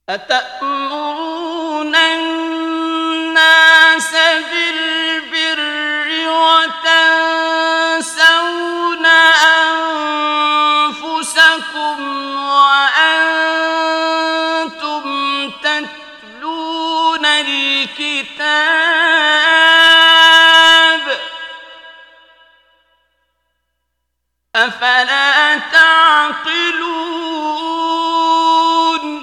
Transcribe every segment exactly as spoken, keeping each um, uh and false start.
أتأمرون الناس بالبر وتنسون أنفسكم وأنتم تتلون الكتاب أفلا تعقلون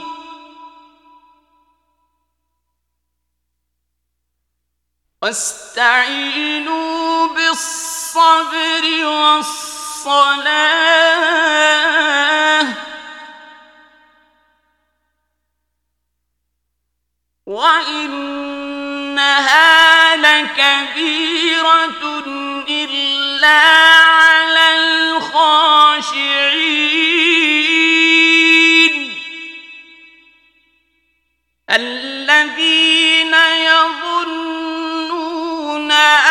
واستعينوا بالصبر والصلاة وإنها لكبيرة إلا على الخاشعين الذين يظنون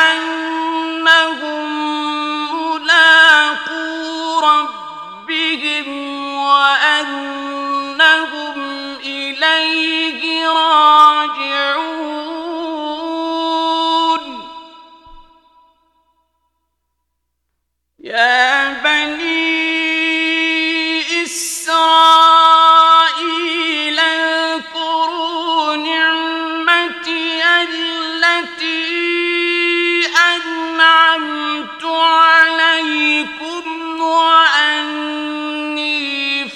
أنهم ملاقو ربهم وأنهم إليه راجعون يا بني إسرائيل اذكروا نعمتي التي أنعمت عليكم وأني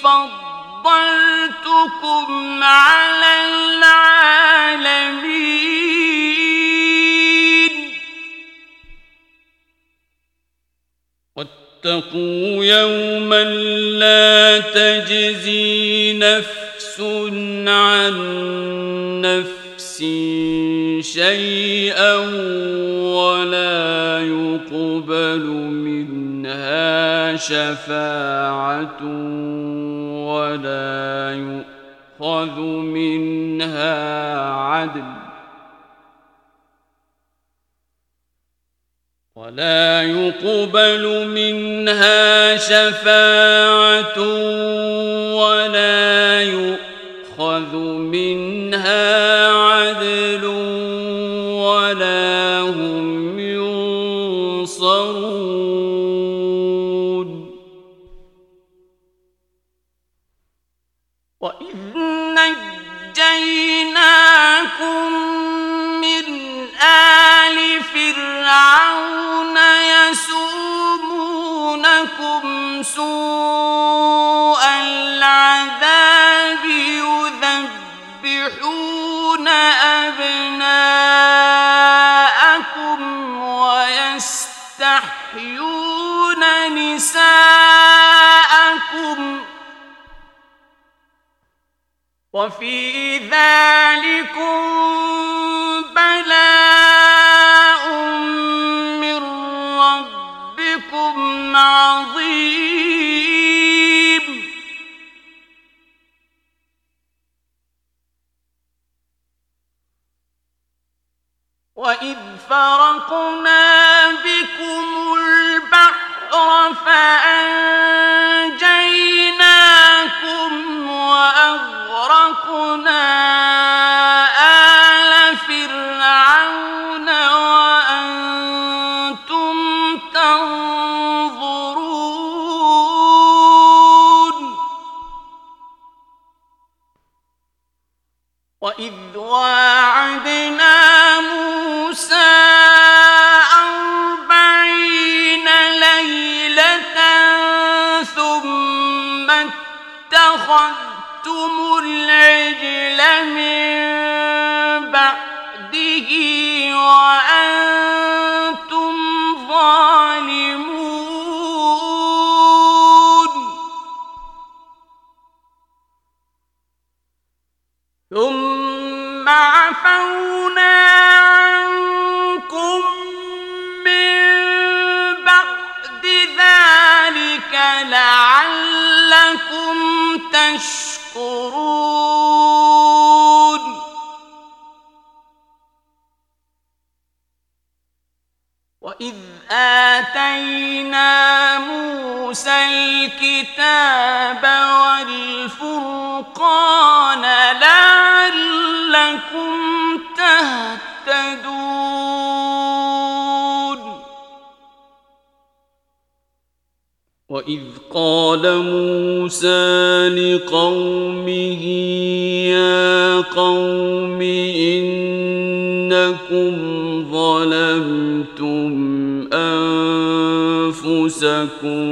فضلتكم على العالمين واتقوا يوما لا تجزي نفس عن نفس شيئا ولا يقبل منها شفاعة ولا يؤخذ منها عدل ولا يقبل منها شفاعة ولا يؤخذ منها عدل ولا هم ينصرون وإذ نجيناكم من آل فرعون يسومونكم سوء العذاب يذبحون أبناءكم ويستحيون نساءكم وفي ذلكم بلاء من ربكم عظيم وإذ فرقنا بكم البحر فأنجيناكم وأغرقنا آل فرعون وأنتم تنظرون وإذ واعدنا موسى أربعين ليلة ثم اتخذتم العجل من بعده وأنتم ظالمون ثم عفونا عنكم من بعد ذلك لعلكم تشكرون وإذ آتينا موسى الكتاب والفرقان لعلكم لعلكم تهتدون. وإذ قال موسى لقومه يا قوم إنكم ظلمتم أنفسكم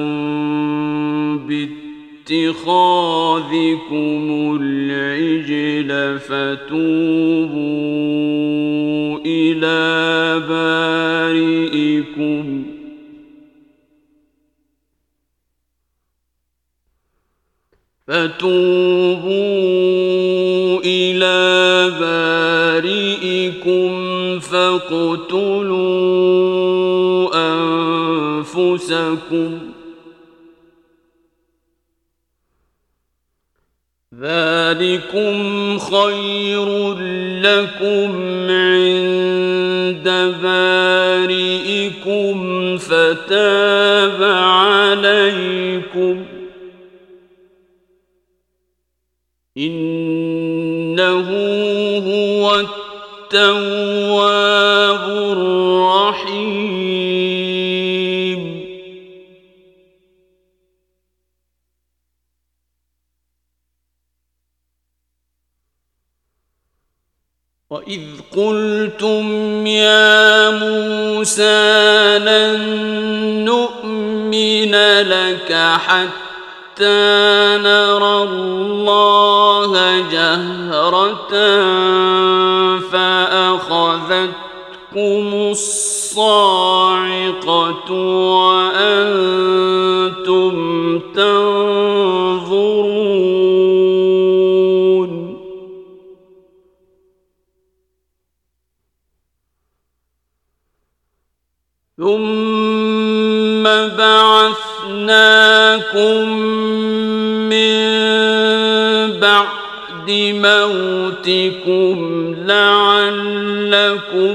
باتخاذكم العجل فتوبوا إلى بارئكم فتوبوا إلى بارئكم فاقتلوا أنفسكم ذلكم خير لكم عند بارئكم فتاب عليكم إنه هو التواب الرحيم. وإذ قلتم يا موسى لن نؤمن لك حتى نرى الله جهرة فأخذتكم الصاعقة وأنتم تنظرون ثم بعثناكم من بعد موتكم لعلكم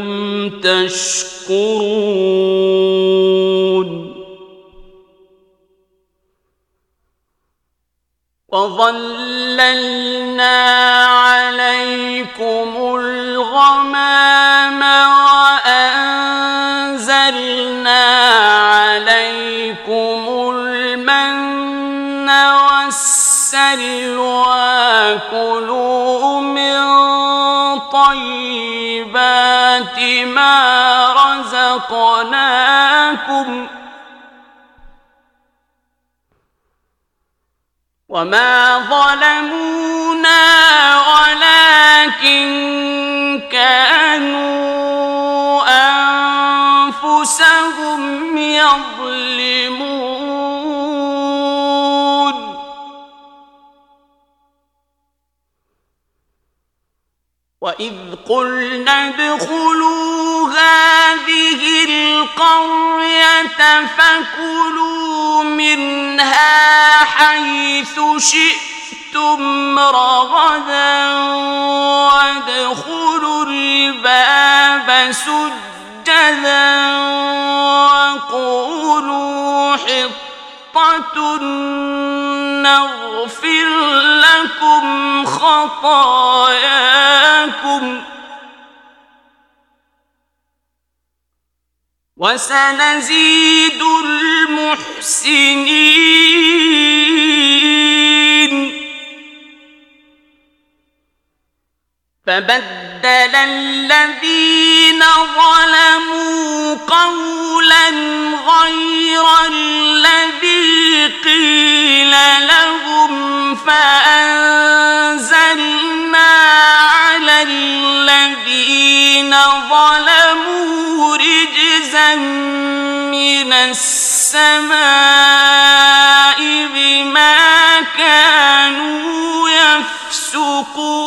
تشكرون. وظللنا عليكم الغمام وأنزلنا عليكم المن والسلوى كلوا من طيبات ما رزقناكم وما ظلمونا ولكن كانوا أنفسهم يظلمون. وإذ قلنا ادخلوا هذه القرية فكلوا منها حيث شئتم رغدا وادخلوا الباب سجدا وقولوا حطة نغفر لكم خطاياكم وسنزيد المحسنين. فبدل الذين ظلموا قولا غير الذي قيل لهم فأنزلنا على الذين ظلموا رجزا من السماء بما كانوا يفسقون.